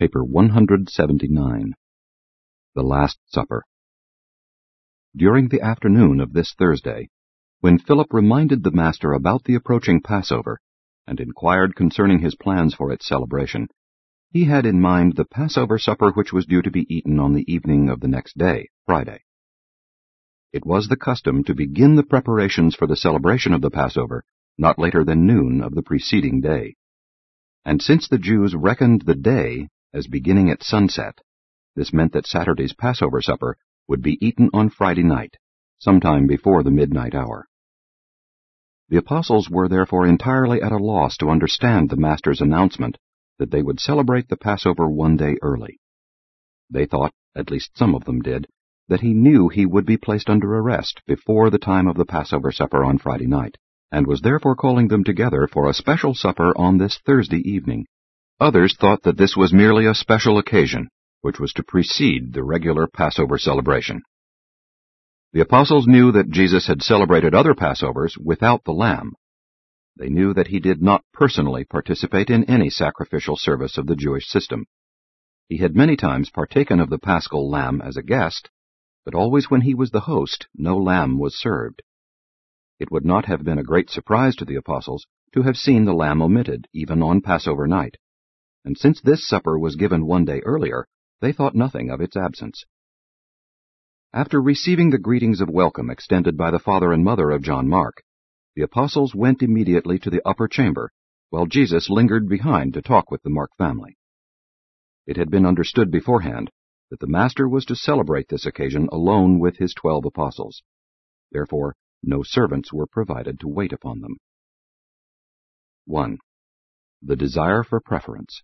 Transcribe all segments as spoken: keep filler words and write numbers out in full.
Paper one hundred seventy-nine. The Last Supper. During the afternoon of this Thursday, when Philip reminded the Master about the approaching Passover and inquired concerning his plans for its celebration, he had in mind the Passover supper which was due to be eaten on the evening of the next day, Friday. It was the custom to begin the preparations for the celebration of the Passover not later than noon of the preceding day. And since the Jews reckoned the day as beginning at sunset, this meant that Saturday's Passover supper would be eaten on Friday night, sometime before the midnight hour. The apostles were therefore entirely at a loss to understand the Master's announcement that they would celebrate the Passover one day early. They thought, at least some of them did, that he knew he would be placed under arrest before the time of the Passover supper on Friday night, and was therefore calling them together for a special supper on this Thursday evening. Others thought that this was merely a special occasion, which was to precede the regular Passover celebration. The apostles knew that Jesus had celebrated other Passovers without the lamb. They knew that he did not personally participate in any sacrificial service of the Jewish system. He had many times partaken of the paschal lamb as a guest, but always when he was the host, no lamb was served. It would not have been a great surprise to the apostles to have seen the lamb omitted, even on Passover night. And since this supper was given one day earlier, they thought nothing of its absence. After receiving the greetings of welcome extended by the father and mother of John Mark, the apostles went immediately to the upper chamber, while Jesus lingered behind to talk with the Mark family. It had been understood beforehand that the Master was to celebrate this occasion alone with his twelve apostles. Therefore, no servants were provided to wait upon them. one. The desire for preference.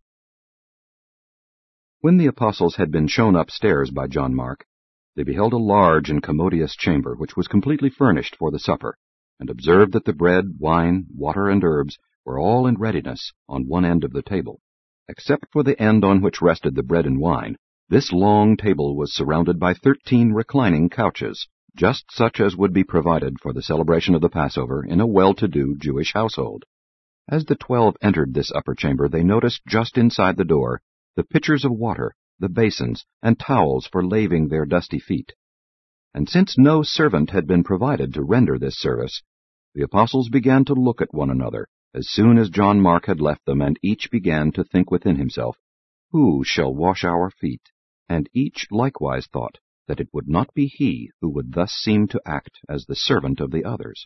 When the apostles had been shown upstairs by John Mark, they beheld a large and commodious chamber which was completely furnished for the supper, and observed that the bread, wine, water, and herbs were all in readiness on one end of the table. Except for the end on which rested the bread and wine, this long table was surrounded by thirteen reclining couches, just such as would be provided for the celebration of the Passover in a well-to-do Jewish household. As the twelve entered this upper chamber, they noticed just inside the door the pitchers of water, the basins, and towels for laving their dusty feet. And since no servant had been provided to render this service, the apostles began to look at one another as soon as John Mark had left them, and each began to think within himself, "Who shall wash our feet?" And each likewise thought that it would not be he who would thus seem to act as the servant of the others.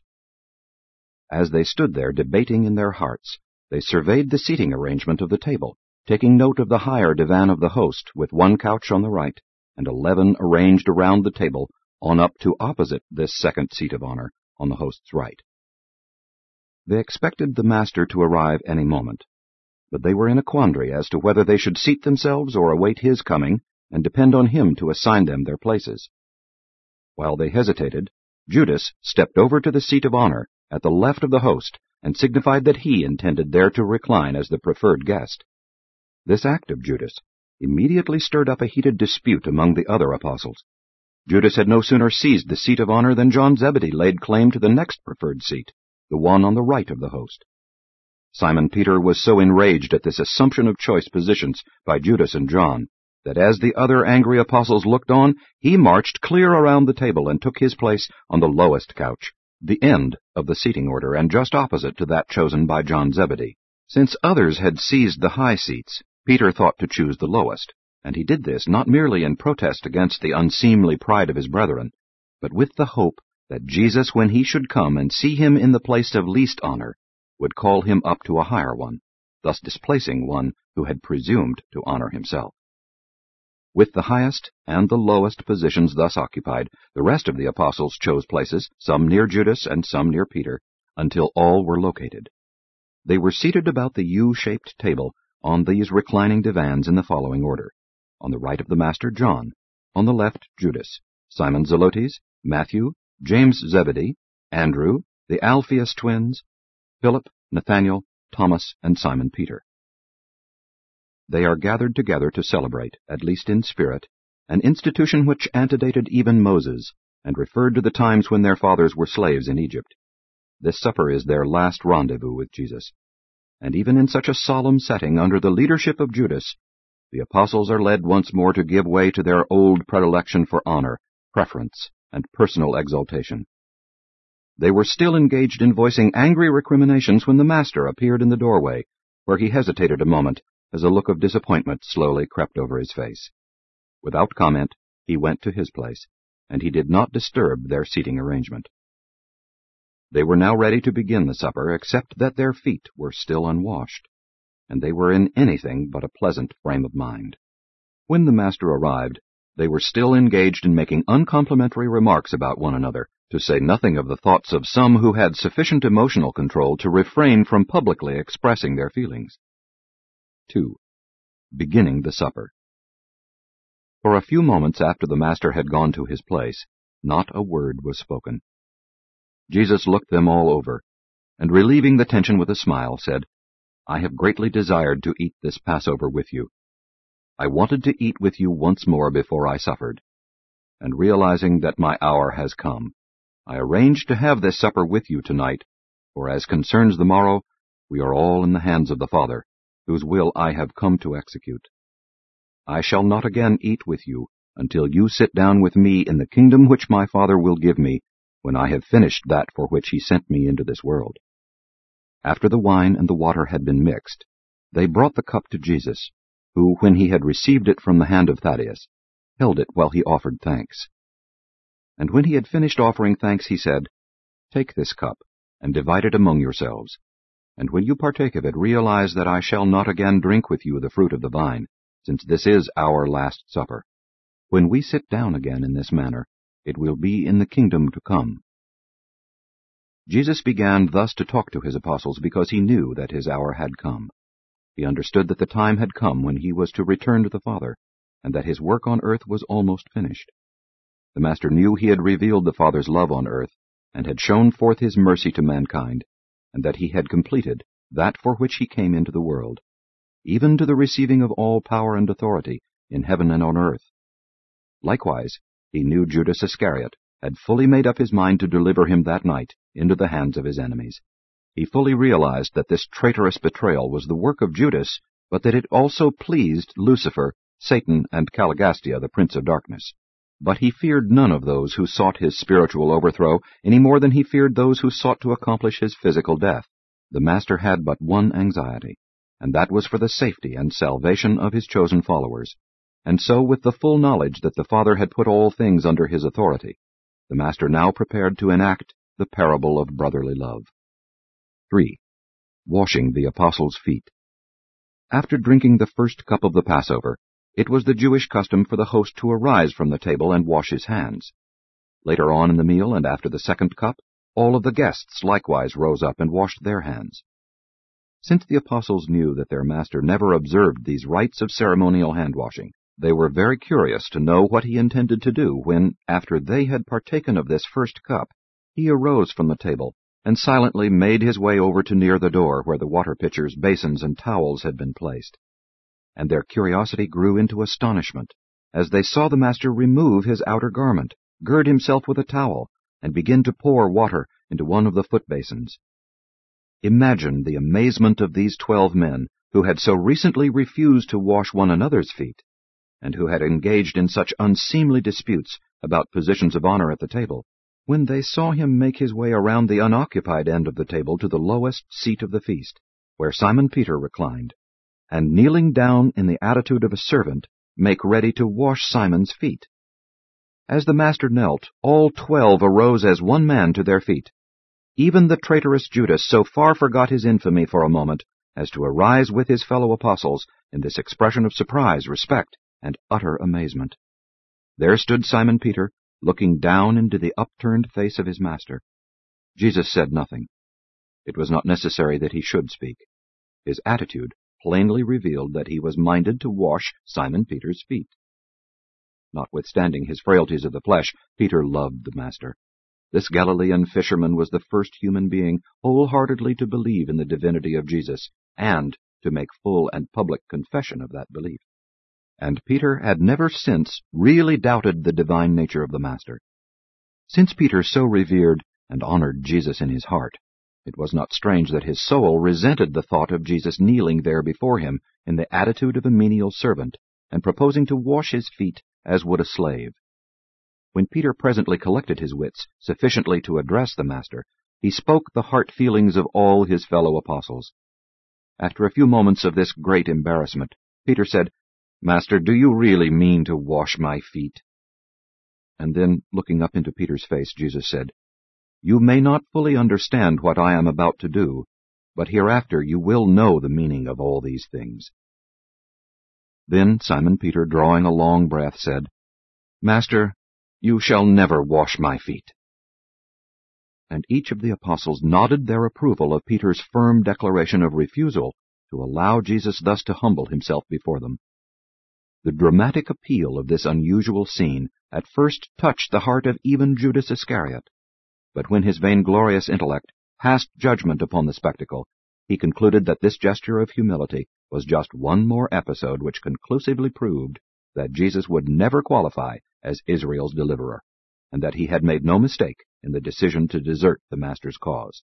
As they stood there debating in their hearts, they surveyed the seating arrangement of the table, taking note of the higher divan of the host, with one couch on the right, and eleven arranged around the table, on up to opposite this second seat of honor, on the host's right. They expected the Master to arrive any moment, but they were in a quandary as to whether they should seat themselves or await his coming, and depend on him to assign them their places. While they hesitated, Judas stepped over to the seat of honor at the left of the host, and signified that he intended there to recline as the preferred guest. This act of Judas immediately stirred up a heated dispute among the other apostles. Judas had no sooner seized the seat of honor than John Zebedee laid claim to the next preferred seat, the one on the right of the host. Simon Peter was so enraged at this assumption of choice positions by Judas and John, that as the other angry apostles looked on, he marched clear around the table and took his place on the lowest couch, the end of the seating order, and just opposite to that chosen by John Zebedee. Since others had seized the high seats, Peter thought to choose the lowest, and he did this not merely in protest against the unseemly pride of his brethren, but with the hope that Jesus, when he should come and see him in the place of least honor, would call him up to a higher one, thus displacing one who had presumed to honor himself. With the highest and the lowest positions thus occupied, the rest of the apostles chose places, some near Judas and some near Peter, until all were located. They were seated about the U-shaped table on these reclining divans in the following order: on the right of the Master, John; on the left, Judas; Simon Zelotes, Matthew, James Zebedee, Andrew, the Alphaeus twins, Philip, Nathanael, Thomas, and Simon Peter. They are gathered together to celebrate, at least in spirit, an institution which antedated even Moses, and referred to the times when their fathers were slaves in Egypt. This supper is their last rendezvous with Jesus. And even in such a solemn setting, under the leadership of Judas, the apostles are led once more to give way to their old predilection for honor, preference, and personal exaltation. They were still engaged in voicing angry recriminations when the Master appeared in the doorway, where he hesitated a moment as a look of disappointment slowly crept over his face. Without comment, he went to his place, and he did not disturb their seating arrangement. They were now ready to begin the supper, except that their feet were still unwashed, and they were in anything but a pleasant frame of mind. When the Master arrived, they were still engaged in making uncomplimentary remarks about one another, to say nothing of the thoughts of some who had sufficient emotional control to refrain from publicly expressing their feelings. two. Beginning the supper. For a few moments after the Master had gone to his place, not a word was spoken. Jesus looked them all over, and relieving the tension with a smile, said, "I have greatly desired to eat this Passover with you. I wanted to eat with you once more before I suffered, and realizing that my hour has come, I arranged to have this supper with you tonight, for as concerns the morrow, we are all in the hands of the Father, whose will I have come to execute. I shall not again eat with you until you sit down with me in the kingdom which my Father will give me, when I have finished that for which he sent me into this world." After the wine and the water had been mixed, they brought the cup to Jesus, who, when he had received it from the hand of Thaddeus, held it while he offered thanks. And when he had finished offering thanks, he said, "Take this cup, and divide it among yourselves. And when you partake of it, realize that I shall not again drink with you the fruit of the vine, since this is our last supper. When we sit down again in this manner, it will be in the kingdom to come." Jesus began thus to talk to his apostles because he knew that his hour had come. He understood that the time had come when he was to return to the Father, and that his work on earth was almost finished. The Master knew he had revealed the Father's love on earth, and had shown forth his mercy to mankind, and that he had completed that for which he came into the world, even to the receiving of all power and authority in heaven and on earth. Likewise, he knew Judas Iscariot had fully made up his mind to deliver him that night into the hands of his enemies. He fully realized that this traitorous betrayal was the work of Judas, but that it also pleased Lucifer, Satan, and Caligastia, the prince of darkness. But he feared none of those who sought his spiritual overthrow any more than he feared those who sought to accomplish his physical death. The Master had but one anxiety, and that was for the safety and salvation of his chosen followers. And so, with the full knowledge that the Father had put all things under his authority, the Master now prepared to enact the parable of brotherly love. three. Washing the apostles' feet. After drinking the first cup of the Passover, it was the Jewish custom for the host to arise from the table and wash his hands. Later on in the meal and after the second cup, all of the guests likewise rose up and washed their hands. Since the apostles knew that their Master never observed these rites of ceremonial hand-washing, they were very curious to know what he intended to do when, after they had partaken of this first cup, he arose from the table and silently made his way over to near the door where the water pitchers, basins, and towels had been placed. And their curiosity grew into astonishment as they saw the Master remove his outer garment, gird himself with a towel, and begin to pour water into one of the foot basins. Imagine the amazement of these twelve men who had so recently refused to wash one another's feet, and who had engaged in such unseemly disputes about positions of honor at the table, when they saw him make his way around the unoccupied end of the table to the lowest seat of the feast, where Simon Peter reclined, and kneeling down in the attitude of a servant, make ready to wash Simon's feet. As the Master knelt, all twelve arose as one man to their feet. Even the traitorous Judas so far forgot his infamy for a moment as to arise with his fellow apostles in this expression of surprise, respect, and utter amazement. There stood Simon Peter, looking down into the upturned face of his Master. Jesus said nothing. It was not necessary that he should speak. His attitude plainly revealed that he was minded to wash Simon Peter's feet. Notwithstanding his frailties of the flesh, Peter loved the Master. This Galilean fisherman was the first human being wholeheartedly to believe in the divinity of Jesus, and to make full and public confession of that belief. And Peter had never since really doubted the divine nature of the Master. Since Peter so revered and honored Jesus in his heart, it was not strange that his soul resented the thought of Jesus kneeling there before him in the attitude of a menial servant, and proposing to wash his feet as would a slave. When Peter presently collected his wits sufficiently to address the Master, he spoke the heart feelings of all his fellow apostles. After a few moments of this great embarrassment, Peter said, "Master, do you really mean to wash my feet?" And then, looking up into Peter's face, Jesus said, "You may not fully understand what I am about to do, but hereafter you will know the meaning of all these things." Then Simon Peter, drawing a long breath, said, "Master, you shall never wash my feet." And each of the apostles nodded their approval of Peter's firm declaration of refusal to allow Jesus thus to humble himself before them. The dramatic appeal of this unusual scene at first touched the heart of even Judas Iscariot, but when his vainglorious intellect passed judgment upon the spectacle, he concluded that this gesture of humility was just one more episode which conclusively proved that Jesus would never qualify as Israel's deliverer, and that he had made no mistake in the decision to desert the Master's cause.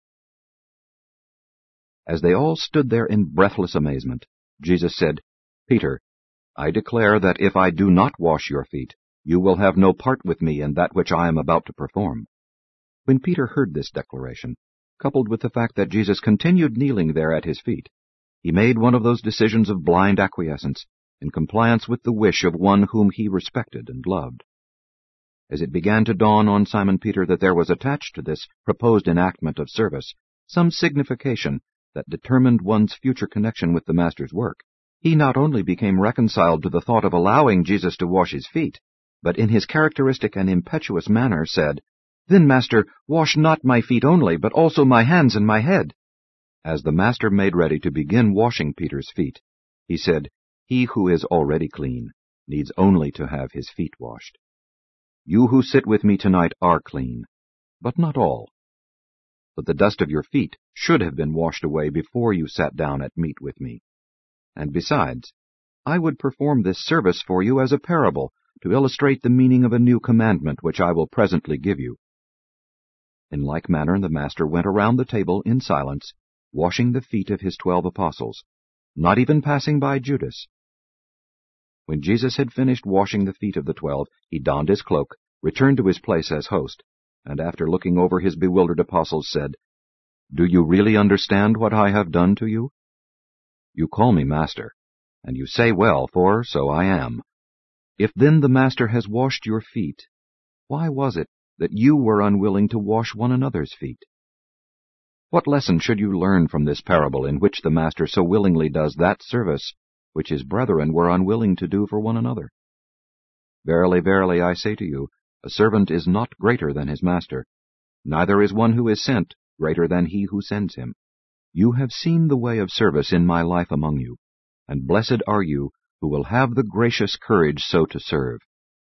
As they all stood there in breathless amazement, Jesus said, "Peter, I declare that if I do not wash your feet, you will have no part with me in that which I am about to perform." When Peter heard this declaration, coupled with the fact that Jesus continued kneeling there at his feet, he made one of those decisions of blind acquiescence, in compliance with the wish of one whom he respected and loved. As it began to dawn on Simon Peter that there was attached to this proposed enactment of service some signification that determined one's future connection with the Master's work, he not only became reconciled to the thought of allowing Jesus to wash his feet, but in his characteristic and impetuous manner said, "Then, Master, wash not my feet only, but also my hands and my head." As the Master made ready to begin washing Peter's feet, he said, "He who is already clean needs only to have his feet washed. You who sit with me tonight are clean, but not all. But the dust of your feet should have been washed away before you sat down at meat with me. And besides, I would perform this service for you as a parable, to illustrate the meaning of a new commandment which I will presently give you." In like manner the Master went around the table in silence, washing the feet of his twelve apostles, not even passing by Judas. When Jesus had finished washing the feet of the twelve, he donned his cloak, returned to his place as host, and after looking over his bewildered apostles said, "Do you really understand what I have done to you? You call me Master, and you say well, for so I am. If then the Master has washed your feet, why was it that you were unwilling to wash one another's feet? What lesson should you learn from this parable in which the Master so willingly does that service which his brethren were unwilling to do for one another? Verily, verily, I say to you, a servant is not greater than his master, neither is one who is sent greater than he who sends him. You have seen the way of service in my life among you, and blessed are you who will have the gracious courage so to serve.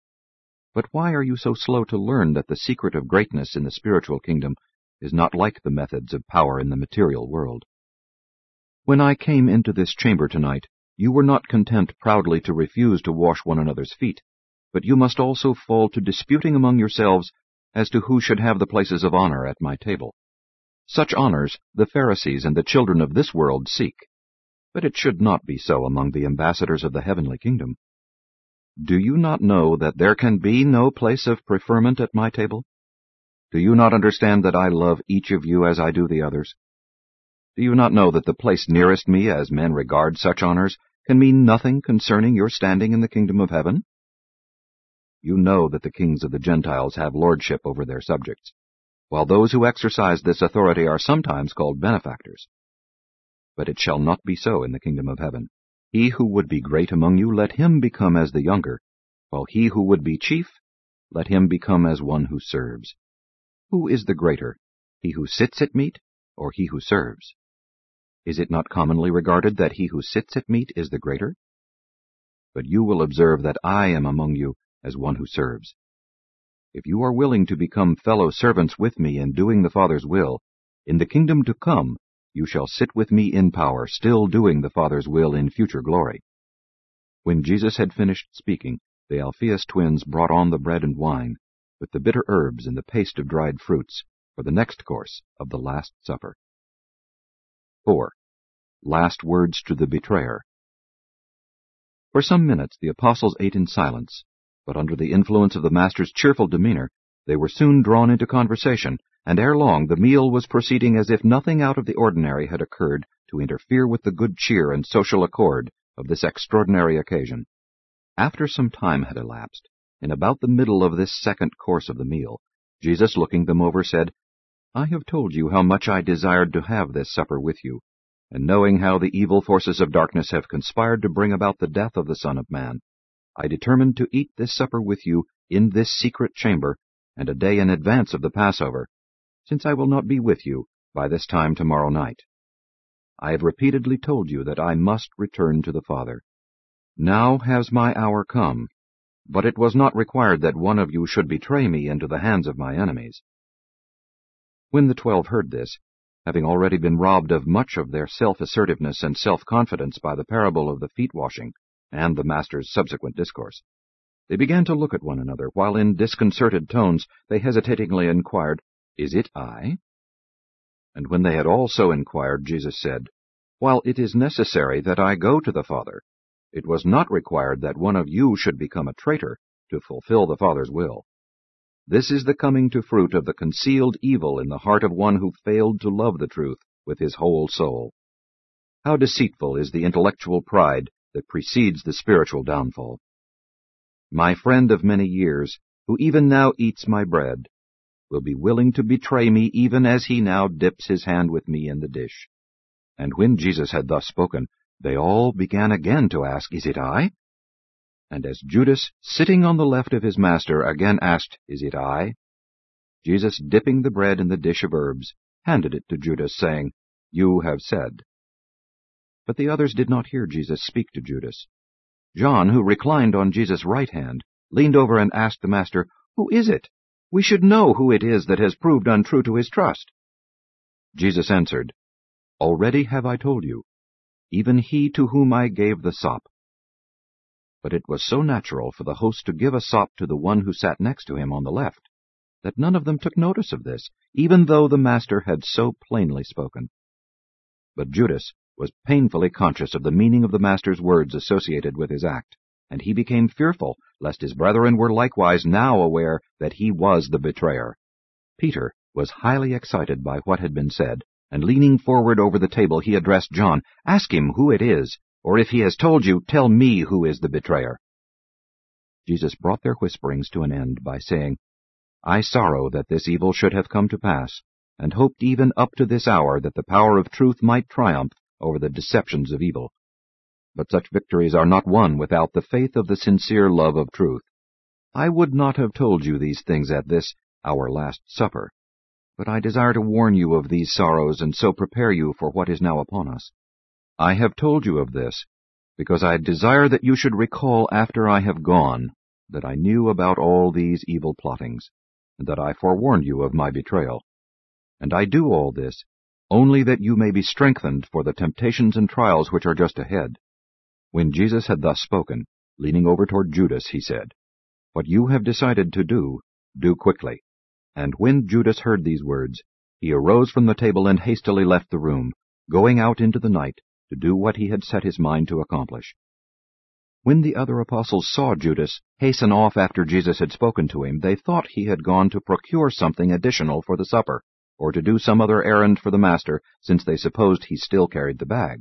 But why are you so slow to learn that the secret of greatness in the spiritual kingdom is not like the methods of power in the material world? When I came into this chamber tonight, you were not content proudly to refuse to wash one another's feet, but you must also fall to disputing among yourselves as to who should have the places of honor at my table. Such honors the Pharisees and the children of this world seek, but it should not be so among the ambassadors of the heavenly kingdom. Do you not know that there can be no place of preferment at my table? Do you not understand that I love each of you as I do the others? Do you not know that the place nearest me, as men regard such honors, can mean nothing concerning your standing in the kingdom of heaven? You know that the kings of the Gentiles have lordship over their subjects, while those who exercise this authority are sometimes called benefactors. But it shall not be so in the kingdom of heaven. He who would be great among you, let him become as the younger, while he who would be chief, let him become as one who serves. Who is the greater, he who sits at meat, or he who serves? Is it not commonly regarded that he who sits at meat is the greater? But you will observe that I am among you as one who serves. If you are willing to become fellow servants with me in doing the Father's will, in the kingdom to come you shall sit with me in power, still doing the Father's will in future glory." When Jesus had finished speaking, the Alphaeus twins brought on the bread and wine, with the bitter herbs and the paste of dried fruits, for the next course of the Last Supper. four. Last words to the betrayer. For some minutes the apostles ate in silence, but under the influence of the Master's cheerful demeanor, they were soon drawn into conversation, and ere long the meal was proceeding as if nothing out of the ordinary had occurred to interfere with the good cheer and social accord of this extraordinary occasion. After some time had elapsed, in about the middle of this second course of the meal, Jesus, looking them over, said, "I have told you how much I desired to have this supper with you, and knowing how the evil forces of darkness have conspired to bring about the death of the Son of Man, I determined to eat this supper with you in this secret chamber, and a day in advance of the Passover, since I will not be with you by this time tomorrow night. I have repeatedly told you that I must return to the Father. Now has my hour come, but it was not required that one of you should betray me into the hands of my enemies." When the twelve heard this, having already been robbed of much of their self-assertiveness and self-confidence by the parable of the feet-washing and the Master's subsequent discourse, they began to look at one another, while in disconcerted tones they hesitatingly inquired, "Is it I?" And when they had all so inquired, Jesus said, "While it is necessary that I go to the Father, it was not required that one of you should become a traitor to fulfill the Father's will. This is the coming to fruit of the concealed evil in the heart of one who failed to love the truth with his whole soul. How deceitful is the intellectual pride that precedes the spiritual downfall. My friend of many years, who even now eats my bread, will be willing to betray me even as he now dips his hand with me in the dish." And when Jesus had thus spoken, they all began again to ask, "Is it I?" And as Judas, sitting on the left of his Master, again asked, "Is it I?" Jesus, dipping the bread in the dish of herbs, handed it to Judas, saying, "You have said." But the others did not hear Jesus speak to Judas. John, who reclined on Jesus' right hand, leaned over and asked the Master, "Who is it? We should know who it is that has proved untrue to his trust." Jesus answered, "Already have I told you, even he to whom I gave the sop." But it was so natural for the host to give a sop to the one who sat next to him on the left, that none of them took notice of this, even though the Master had so plainly spoken. But Judas was painfully conscious of the meaning of the Master's words associated with his act, and he became fearful lest his brethren were likewise now aware that he was the betrayer. Peter was highly excited by what had been said, and leaning forward over the table he addressed John, "Ask him who it is, or if he has told you, tell me who is the betrayer." Jesus brought their whisperings to an end by saying, "I sorrow that this evil should have come to pass, and hoped even up to this hour that the power of truth might triumph over the deceptions of evil. But such victories are not won without the faith of the sincere love of truth. I would not have told you these things at this, our last supper, but I desire to warn you of these sorrows and so prepare you for what is now upon us. I have told you of this, because I desire that you should recall after I have gone that I knew about all these evil plottings, and that I forewarned you of my betrayal. And I do all this only that you may be strengthened for the temptations and trials which are just ahead." When Jesus had thus spoken, leaning over toward Judas, he said, "What you have decided to do, do quickly." And when Judas heard these words, he arose from the table and hastily left the room, going out into the night to do what he had set his mind to accomplish. When the other apostles saw Judas hasten off after Jesus had spoken to him, they thought he had gone to procure something additional for the supper, or to do some other errand for the Master, since they supposed he still carried the bag.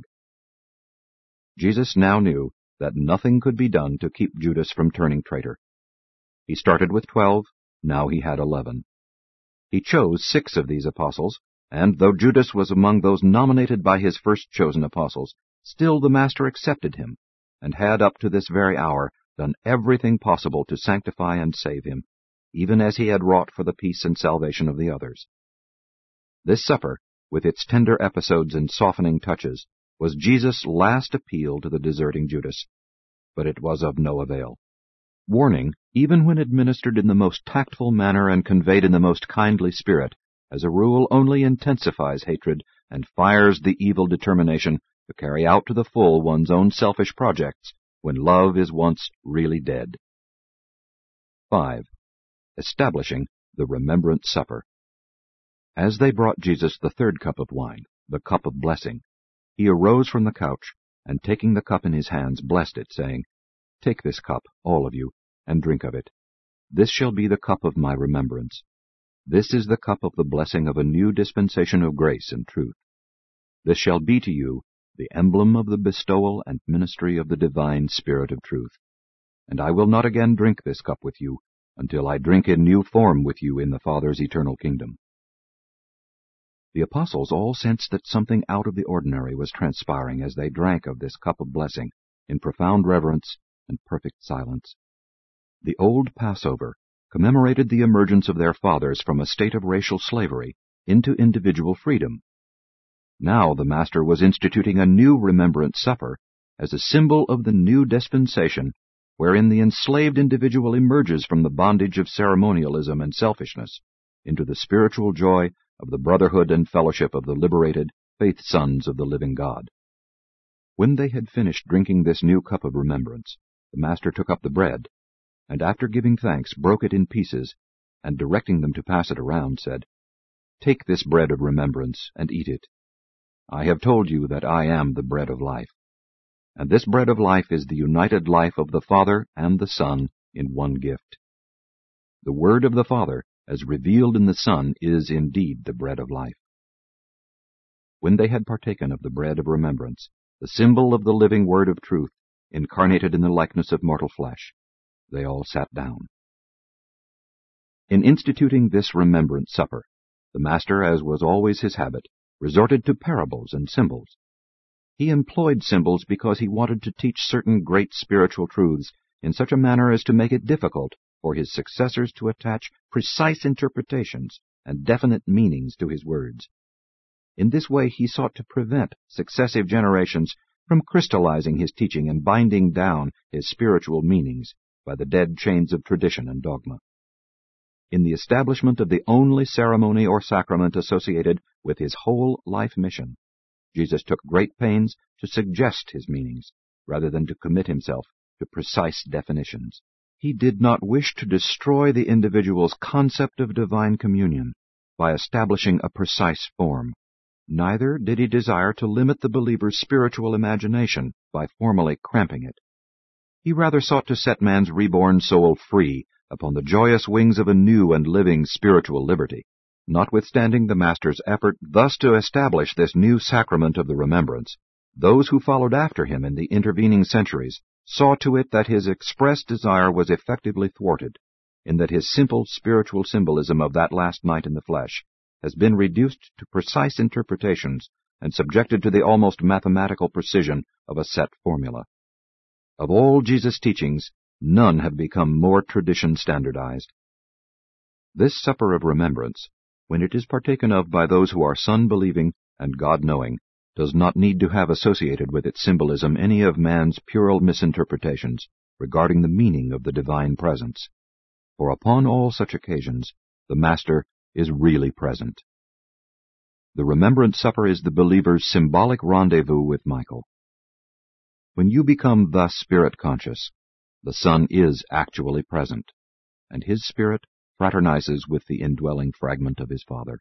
Jesus now knew that nothing could be done to keep Judas from turning traitor. He started with twelve, now he had eleven. He chose six of these apostles, and though Judas was among those nominated by his first chosen apostles, still the Master accepted him, and had up to this very hour done everything possible to sanctify and save him, even as he had wrought for the peace and salvation of the others. This supper, with its tender episodes and softening touches, was Jesus' last appeal to the deserting Judas, but it was of no avail. Warning, even when administered in the most tactful manner and conveyed in the most kindly spirit, as a rule only intensifies hatred and fires the evil determination to carry out to the full one's own selfish projects when love is once really dead. five. Establishing the Remembrance Supper. As they brought Jesus the third cup of wine, the cup of blessing, he arose from the couch, and taking the cup in his hands, blessed it, saying, Take this cup, all of you, and drink of it. This shall be the cup of my remembrance. This is the cup of the blessing of a new dispensation of grace and truth. This shall be to you the emblem of the bestowal and ministry of the divine Spirit of truth. And I will not again drink this cup with you, until I drink in new form with you in the Father's eternal kingdom." The apostles all sensed that something out of the ordinary was transpiring as they drank of this cup of blessing in profound reverence and perfect silence. The old Passover commemorated the emergence of their fathers from a state of racial slavery into individual freedom. Now the Master was instituting a new remembrance supper as a symbol of the new dispensation wherein the enslaved individual emerges from the bondage of ceremonialism and selfishness into the spiritual joy of the brotherhood and fellowship of the liberated, faith sons of the living God. When they had finished drinking this new cup of remembrance, the Master took up the bread, and after giving thanks broke it in pieces, and directing them to pass it around, said, "Take this bread of remembrance and eat it. I have told you that I am the bread of life. And this bread of life is the united life of the Father and the Son in one gift. The Word of the Father, as revealed in the Son, is indeed the bread of life." When they had partaken of the bread of remembrance, the symbol of the living Word of truth, incarnated in the likeness of mortal flesh, they all sat down. In instituting this remembrance supper, the Master, as was always his habit, resorted to parables and symbols. He employed symbols because he wanted to teach certain great spiritual truths in such a manner as to make it difficult for his successors to attach precise interpretations and definite meanings to his words. In this way he sought to prevent successive generations from crystallizing his teaching and binding down his spiritual meanings by the dead chains of tradition and dogma. In the establishment of the only ceremony or sacrament associated with his whole life mission, Jesus took great pains to suggest his meanings, rather than to commit himself to precise definitions. He did not wish to destroy the individual's concept of divine communion by establishing a precise form. Neither did he desire to limit the believer's spiritual imagination by formally cramping it. He rather sought to set man's reborn soul free upon the joyous wings of a new and living spiritual liberty. Notwithstanding the Master's effort thus to establish this new sacrament of the remembrance, those who followed after him in the intervening centuries saw to it that his expressed desire was effectively thwarted, in that his simple spiritual symbolism of that last night in the flesh has been reduced to precise interpretations and subjected to the almost mathematical precision of a set formula. Of all Jesus' teachings, none have become more tradition-standardized. This supper of remembrance, when it is partaken of by those who are Son-believing and God-knowing, does not need to have associated with its symbolism any of man's puerile misinterpretations regarding the meaning of the divine presence. For upon all such occasions, the Master is really present. The remembrance supper is the believer's symbolic rendezvous with Michael. When you become thus spirit-conscious, the Son is actually present, and his Spirit fraternizes with the indwelling fragment of his Father.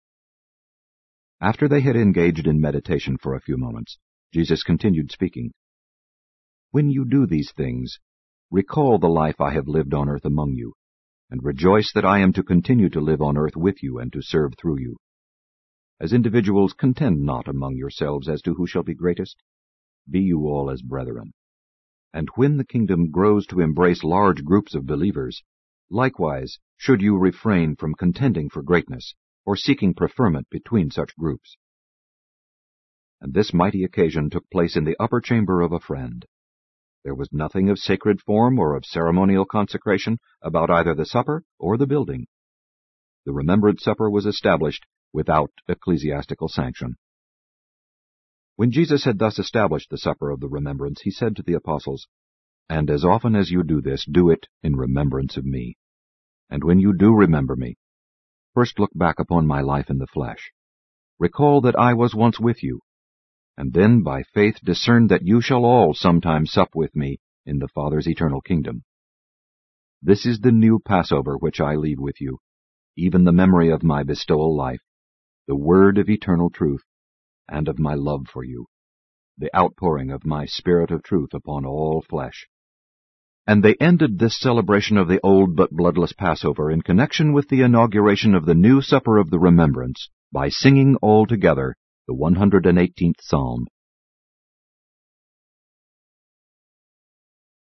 After they had engaged in meditation for a few moments, Jesus continued speaking. "When you do these things, recall the life I have lived on earth among you, and rejoice that I am to continue to live on earth with you and to serve through you. As individuals, contend not among yourselves as to who shall be greatest. Be you all as brethren. And when the kingdom grows to embrace large groups of believers, likewise should you refrain from contending for greatness, or seeking preferment between such groups." And this mighty occasion took place in the upper chamber of a friend. There was nothing of sacred form or of ceremonial consecration about either the supper or the building. The remembrance supper was established without ecclesiastical sanction. When Jesus had thus established the supper of the remembrance, he said to the apostles, "And as often as you do this, do it in remembrance of me. And when you do remember me, first look back upon my life in the flesh. Recall that I was once with you, and then by faith discern that you shall all sometime sup with me in the Father's eternal kingdom. This is the new Passover which I leave with you, even the memory of my bestowal life, the word of eternal truth, and of my love for you, the outpouring of my Spirit of truth upon all flesh. And they ended this celebration of the old but bloodless Passover in connection with the inauguration of the new Supper of the Remembrance by singing all together the one hundred eighteenth Psalm.